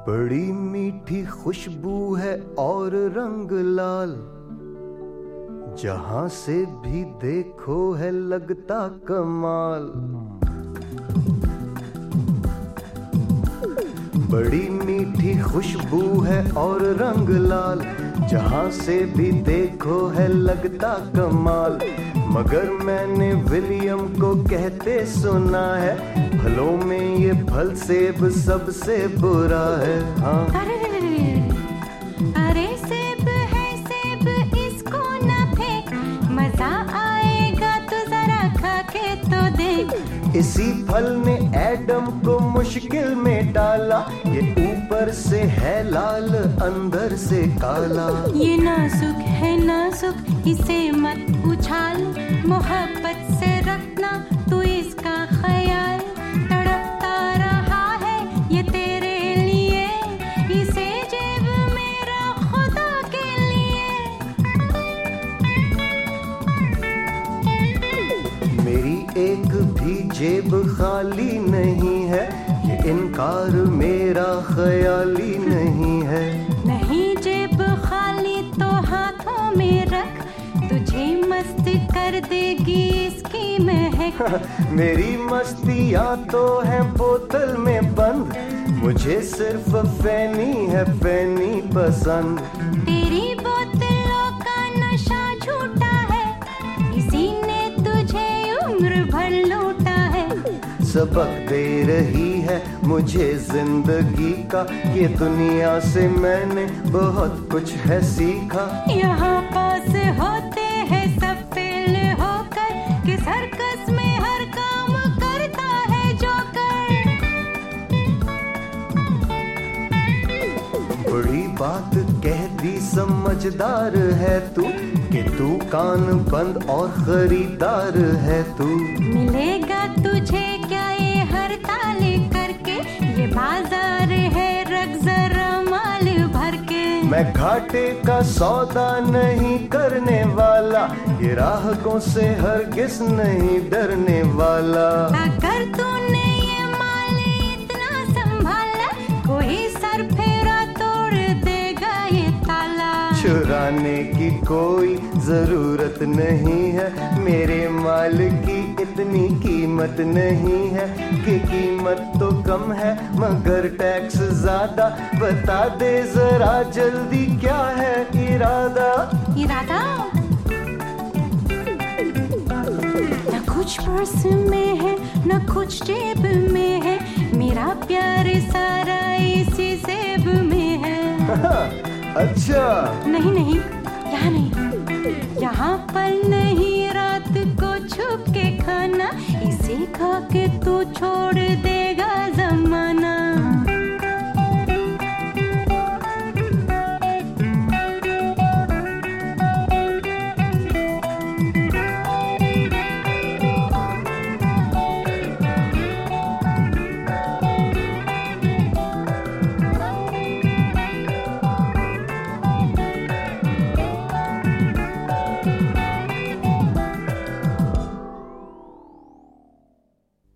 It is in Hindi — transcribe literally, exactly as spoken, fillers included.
बड़ी मीठी खुशबू है और रंग लाल, जहां से भी देखो है लगता कमाल। बड़ी मीठी खुशबू है और रंग लाल, जहां से भी देखो है लगता कमाल। मगर मैंने विलियम को कहते सुना है, फलों में ये फल सेब सबसे बुरा है। हाँ अरे अरे सेब है सेब, इसको ना फेंक, मजा आएगा तो जरा खा के तो देख। इसी फल ने एडम को मुश्किल में डाला, ये ऊपर से है लाल अंदर से काला। ये नाजुक है नाजुक, इसे मत उछाल, मोहब्बत से रखना तू इसका ख्याल। तड़पता रहा है ये तेरे लिए, इसे जेब में रख खुदा के लिए। मेरी एक भी जेब खाली नहीं है, ये इनकार मेरा ख्याली नहीं है। नहीं जेब खाली तो हाथों में रख, तुझे मस्त कर देगी इसकी महक। मेरी मस्तियाँ तो है बोतल में बंद, मुझे सिर्फ फैनी है फैनी पसंद। तेरी बोतलों का नशा झूठा है, इसी ने तुझे उम्र भर लूटा है। सबक दे रही है मुझे जिंदगी का, ये दुनिया से मैंने बहुत कुछ है सीखा। यहाँ पास होते हैं सब फेल होकर, कि सर्कस में हर काम करता है जोकर। बड़ी बात कह दी समझदार है तू, कि तू कान बंद और खरीदार है तू। मिलेगा तुझे क्या ये हर ताले करके, ये बाजार है रख जरा माल भर के। मैं घाटे का सौदा नहीं करने वाला, ये राहकों से हरगिज नहीं डरने वाला। अगर तूने ये माल इतना संभाला, कोई सर फेरा तोड़ देगा ये ताला। चुराने की कोई जरूरत नहीं है, मेरे माल की इतनी कीमत नहीं है, कि कीमत तो कम है मगर टैक्स ज्यादा। बता दे जरा जल्दी क्या है इरादा। इरादा न कुछ पर्स में है न कुछ जेब में है, मेरा प्यार सारा इसी सेब में है। अच्छा नहीं नहीं